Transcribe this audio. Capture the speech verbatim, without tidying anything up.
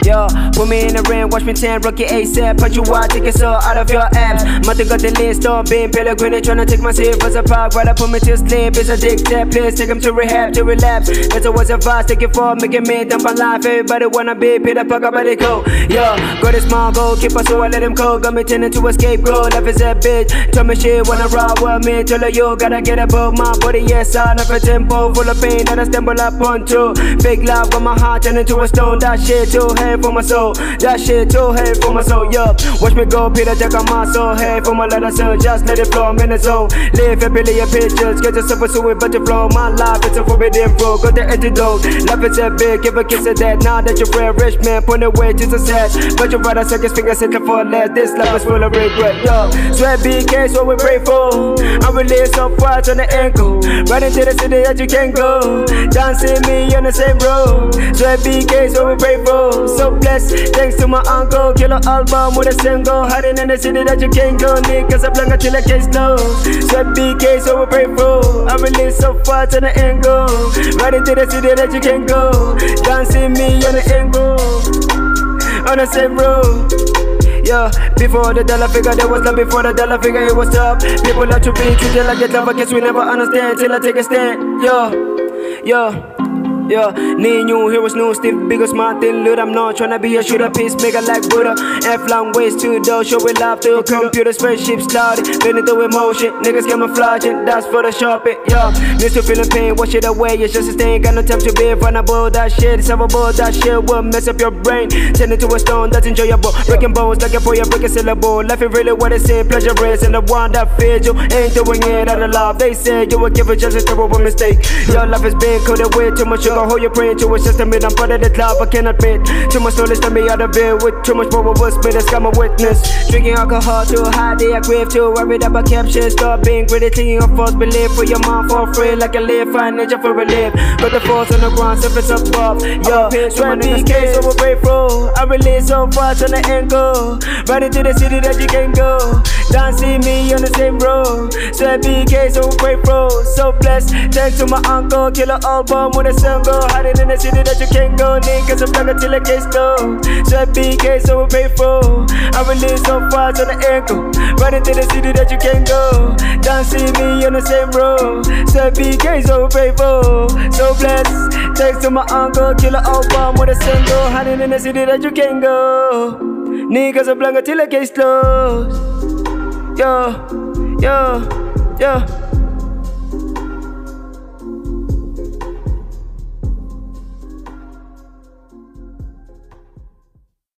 Yo, put me in the ring, watch me tan, rookie ASAP. Punch you out, take it all out of your abs. Mother got the list, don't be Pellegrini, tryna take my seat for the park. Right, I put me to sleep, it's a dick step. Please take him to rehab, to relapse. That's always advice, take it for, making me dump on life. Everybody wanna be Peter Parker, but they go. Yo, got a small goal, keep us so I let him go. Got me tending to escape, go. Life is a bitch, tell me shit, wanna ride with me. Tell her you gotta get above my body, yes, I know a tempo full of pain that I stumble up onto. Big love got my heart turning into a stone. That shit too heavy for my soul. That shit too heavy for my soul. Yo, watch me go, Peter Jack on my soul. Hey, for my letter soul, just let it flow. I'm in the zone. Live a billion pictures, get yourself a suit, but you flow. My life it's a forbidden flow. Got the antidote. Life is a big, give a kiss of that. Now that you're a rich man, put away to the set. But you rather suck his fingers into for less. This life is full of regret. Yo, sweat B K, so we pray for. I'm released so far on the ankle. Right into the city that you can't go. Dancing me on the same road. Sweat B K, so we pray for. So blessed, thanks to my uncle. Killer album with a single. Hiding in the city that you can't go. Niggas up long until I can't slow. Sweat B K, so we pray for. I'm released so far on the angle. Right into the city that you can't go. Dancing me on the angle. On the same road. Yeah, before the dollar figure, there was love. Before the dollar figure, it was up. People like to be treated like a love. I guess we never understand till I take a stand. Yeah, yeah. Yeah, need new heroes, new stiff, bigger, smart, thin, little. I'm not tryna be a shooter, peacemaker like Buddha. F-long ways to do, show it love to computer, spaceships started, bending through emotion. Niggas camouflaging, that's for the shopping. Yeah, used to feeling pain, wash it away. It's just a stain, got no time to be vulnerable. That shit is overboard, that shit will mess up your brain. Turn into a stone, that's enjoyable. Breaking bones like a boy, breaking syllable. Life is really what it is, pleasure is, and the one that feeds you ain't doing it out of love. They say you will give it just a terrible mistake. Your life is being coated with too much sugar. Hold your praying to a system, I'm part of the club, I cannot admit. Too much knowledge to me out of it, with too much power was spit, it's got my witness. Drinking alcohol too high, they are grave too worried about captions. Stop being greedy, clinging on false belief. For your mind for free, like a live, find nature for relief. Got the force on the ground, surface above. Yo, sweat B K, so we pray for. I release so fast on the angle. Right into the city that you can go. Don't see me on the same road. Sweat B K, so we pray for. So blessed, thanks to my uncle. Killer album with a single. Hiding in the city that you can't go. Niggas I'm black until I can't stop. Sweat B K, so we pray for. I release so fast on the ankle. Right into the city that you can't go. Don't see me on the same road. Sweat B K, so we pray for. So blessed, thanks to my uncle. Killer album with a single. Hiding in the city that you can't go. Niggas I'm black until I can't stop. Yo, yo, yo.